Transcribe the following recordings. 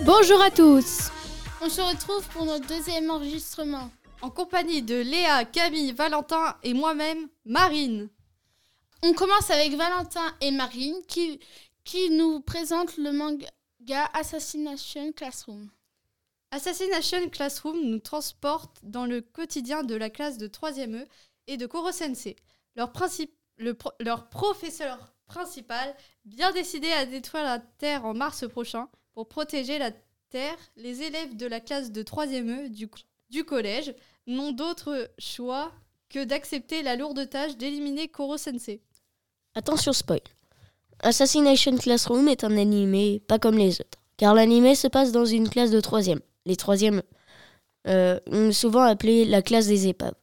Bonjour à tous. On se retrouve pour notre deuxième enregistrement. En compagnie de Léa, Camille, Valentin et moi-même, Marine. On commence avec Valentin et Marine qui nous présentent le manga Assassination Classroom. Assassination Classroom nous transporte dans le quotidien de la classe de 3e E et de Koro Sensei. Leur professeur principal, bien décidé à détruire la Terre en mars prochain pour protéger la Terre, les élèves de la classe de 3e E du collège n'ont d'autre choix que d'accepter la lourde tâche d'éliminer Koro Sensei. Attention spoil. Assassination Classroom est un animé pas comme les autres, car l'animé se passe dans une classe de 3e. Les 3e souvent appelée la classe des épaves.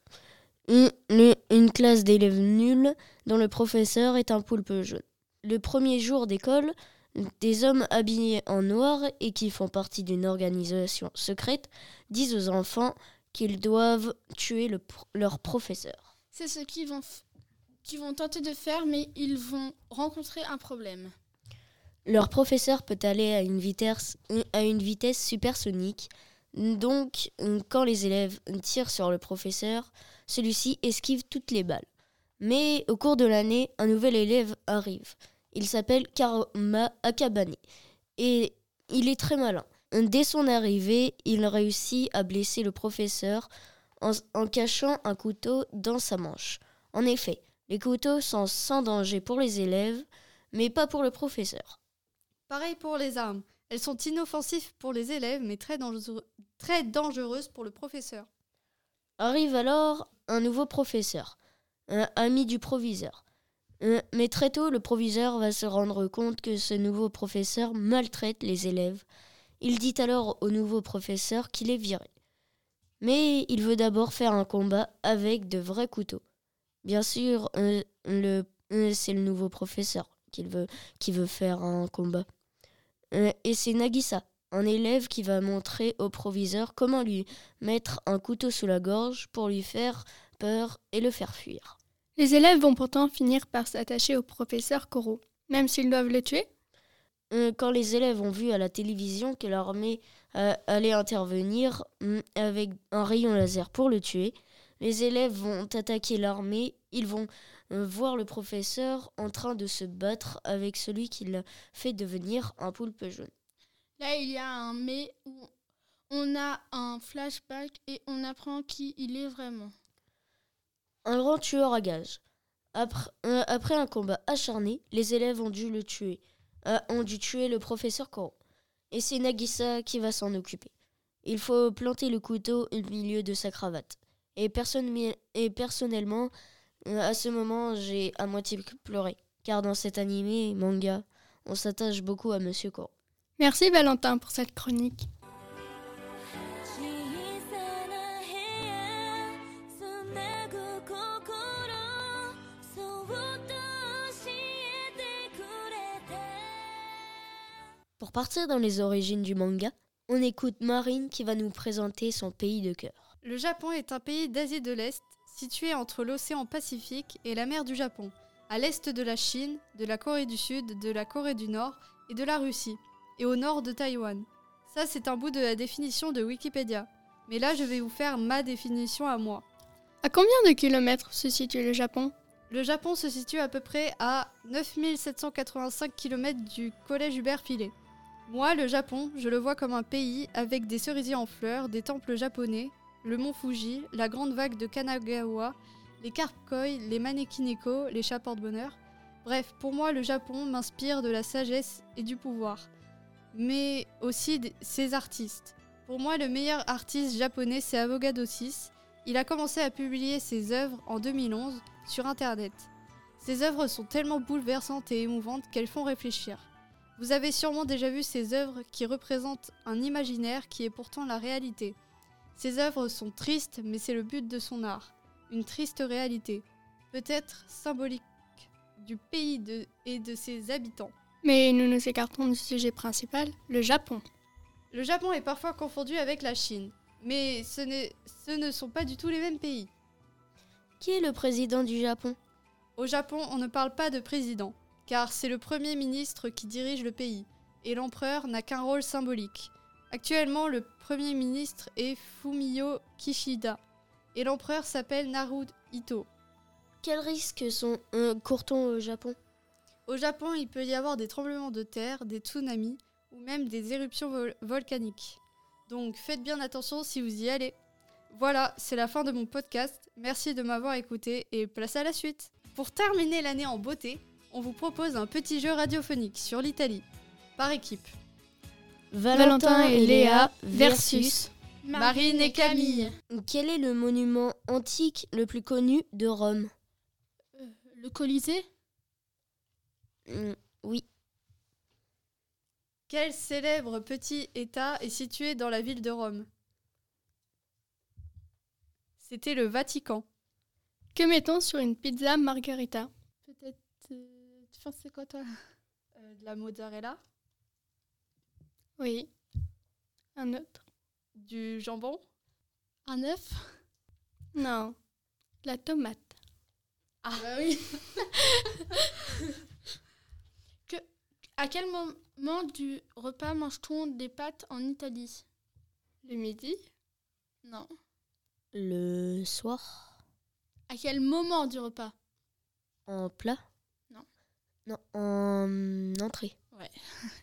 Une classe d'élèves nuls dont le professeur est un poulpe jaune. Le premier jour d'école, des hommes habillés en noir et qui font partie d'une organisation secrète disent aux enfants qu'ils doivent tuer leur professeur. C'est ce qu'ils vont tenter de faire, mais ils vont rencontrer un problème. Leur professeur peut aller à une vitesse supersonique. Donc, quand les élèves tirent sur le professeur, celui-ci esquive toutes les balles. Mais au cours de l'année, un nouvel élève arrive. Il s'appelle Karuma Akabane et il est très malin. Dès son arrivée, il réussit à blesser le professeur en cachant un couteau dans sa manche. En effet, les couteaux sont sans danger pour les élèves, mais pas pour le professeur. Pareil pour les armes. Elles sont inoffensives pour les élèves, mais très dangereuses pour le professeur. Arrive alors un nouveau professeur, un ami du proviseur. Mais très tôt, le proviseur va se rendre compte que ce nouveau professeur maltraite les élèves. Il dit alors au nouveau professeur qu'il est viré. Mais il veut d'abord faire un combat avec de vrais couteaux. Bien sûr, c'est le nouveau professeur qui veut faire un combat. Et c'est Nagisa, un élève qui va montrer au proviseur comment lui mettre un couteau sous la gorge pour lui faire peur et le faire fuir. Les élèves vont pourtant finir par s'attacher au professeur Koro, même s'ils doivent le tuer. Quand les élèves ont vu à la télévision que l'armée allait intervenir avec un rayon laser pour le tuer, les élèves vont attaquer l'armée. Ils vont voir le professeur en train de se battre avec celui qui l'a fait devenir un poulpe jaune. Là, il y a un mais où on a un flashback et on apprend qui il est vraiment. Un grand tueur à gages. Après un combat acharné, les élèves ont dû tuer le professeur Koro. Et c'est Nagisa qui va s'en occuper. Il faut planter le couteau au milieu de sa cravate. Et personnellement, à ce moment, j'ai à moitié pleuré. Car dans cet animé manga, on s'attache beaucoup à Monsieur Koro. Merci Valentin pour cette chronique. Pour partir dans les origines du manga, on écoute Marine qui va nous présenter son pays de cœur. Le Japon est un pays d'Asie de l'Est, situé entre l'océan Pacifique et la mer du Japon, à l'est de la Chine, de la Corée du Sud, de la Corée du Nord et de la Russie, et au nord de Taïwan. Ça, c'est un bout de la définition de Wikipédia. Mais là, je vais vous faire ma définition à moi. À combien de kilomètres se situe le Japon ? Le Japon se situe à peu près à 9785 km du collège Hubert Filet. Moi, le Japon, je le vois comme un pays avec des cerisiers en fleurs, des temples japonais, le mont Fuji, la grande vague de Kanagawa, les carpes koi, les manekineko, les chats porte-bonheur. Bref, pour moi, le Japon m'inspire de la sagesse et du pouvoir, mais aussi ses artistes. Pour moi, le meilleur artiste japonais, c'est Avogado 6. Il a commencé à publier ses œuvres en 2011 sur Internet. Ses œuvres sont tellement bouleversantes et émouvantes qu'elles font réfléchir. Vous avez sûrement déjà vu ces œuvres qui représentent un imaginaire qui est pourtant la réalité. Ces œuvres sont tristes, mais c'est le but de son art. Une triste réalité, peut-être symbolique du pays et de ses habitants. Mais nous nous écartons du sujet principal, le Japon. Le Japon est parfois confondu avec la Chine, mais ce ne sont pas du tout les mêmes pays. Qui est le président du Japon ? Au Japon, on ne parle pas de président, car c'est le Premier ministre qui dirige le pays, et l'empereur n'a qu'un rôle symbolique. Actuellement, le Premier ministre est Fumio Kishida et l'empereur s'appelle Naruhito. Quels risques court-on au Japon? Au Japon, il peut y avoir des tremblements de terre, des tsunamis ou même des éruptions volcaniques. Donc faites bien attention si vous y allez. Voilà, c'est la fin de mon podcast. Merci de m'avoir écouté et place à la suite. Pour terminer l'année en beauté, on vous propose un petit jeu radiophonique sur l'Italie, par équipe. Valentin et Léa versus Marine et Camille. Quel est le monument antique le plus connu de Rome? Le Colisée? Oui. Quel célèbre petit État est situé dans la ville de Rome? C'était le Vatican. Que mettons sur une pizza margarita? Peut-être... tu penses c'est quoi toi? De la mozzarella, Oui. Un autre? du jambon, Un œuf? Non. La tomate. Ah bah oui. À quel moment du repas mange-t-on des pâtes en Italie? Le midi? Non. Le soir? À quel moment du repas? En plat? Non. Non, en entrée. Ouais.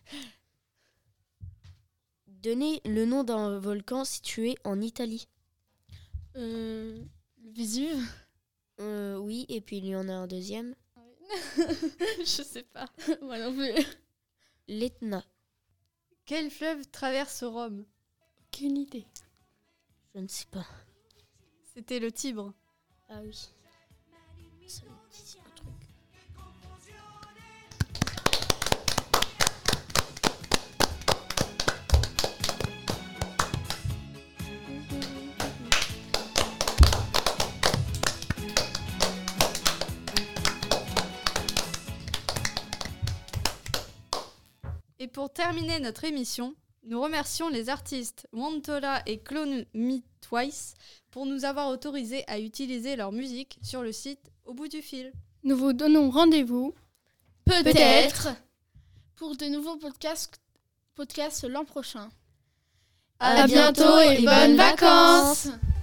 Donnez le nom d'un volcan situé en Italie. Le Vésuve? Oui, et puis il y en a un deuxième. Je sais pas. Moi non plus. L'Etna. Quel fleuve traverse Rome? Aucune idée. Je ne sais pas. C'était le Tibre. Ah oui. Ça me dit un truc. Et pour terminer notre émission, nous remercions les artistes Montola et Clone Me Twice pour nous avoir autorisé à utiliser leur musique sur le site Au bout du fil. Nous vous donnons rendez-vous Peut-être pour de nouveaux podcasts l'an prochain. À bientôt et bonnes vacances.